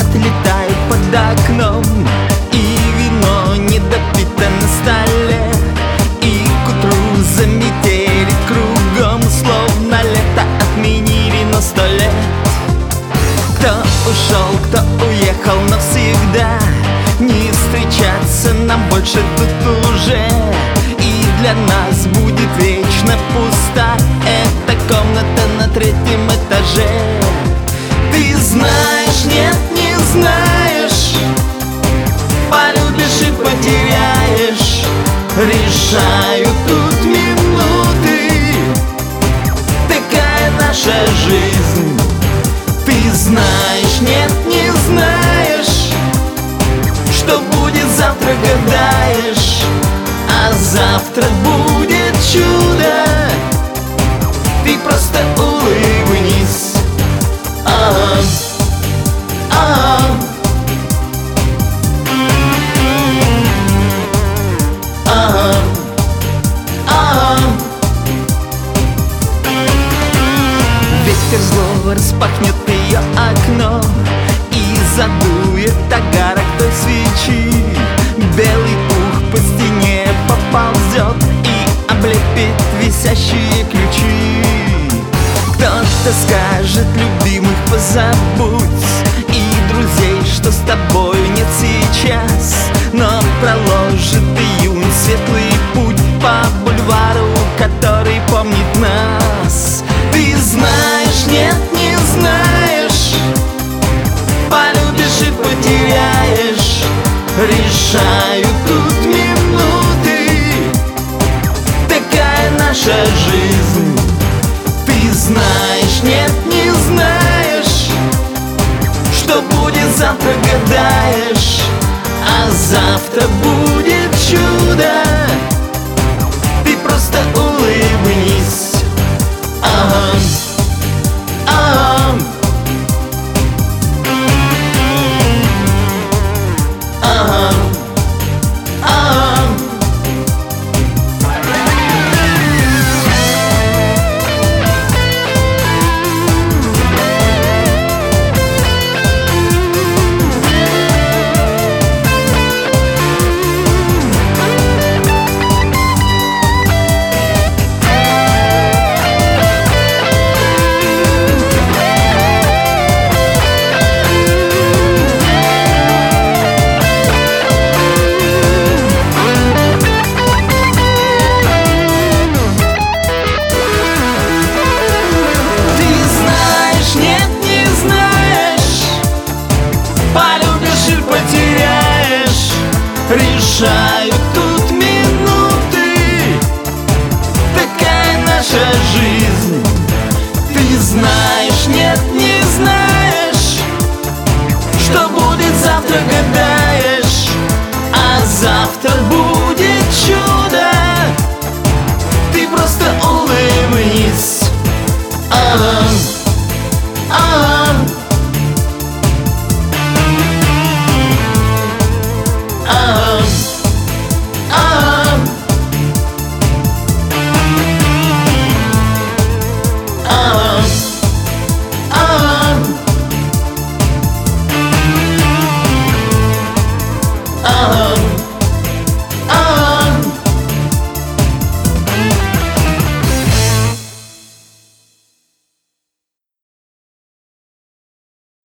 звезды летают под окном, и вино не допито на столе, и к утру заметели кругом, словно лето отменили на 100 лет. Кто ушел, кто уехал навсегда, не встречаться нам больше тут уже, и для нас будет вечно пуста эта комната на 3-м этаже. Ты знаешь, нет, не знаешь, полюбишь и потеряешь, решают тут минуты, такая наша жизнь. Ты знаешь, нет, не знаешь, что будет завтра, гадаешь, а завтра будет чудо. Ты просто улыбнись. Ветер злого распахнет ее окно и задует огарок той свечи. Белый пух по стене поползет и облепит висящие ключи. Кто-то скажет: любимых позабудь, и друзей, что с тобой нет сейчас, но проложит июнь светлый путь по бульвару, который помнит нас. Ты знаешь, нет, не знаешь, полюбишь и потеряешь, решают тут минуты, такая наша жизнь. Ты знаешь, нет, не знаешь, что будет завтра, гадаешь, а завтра будет чудо. Ты просто улыбнись. Решай.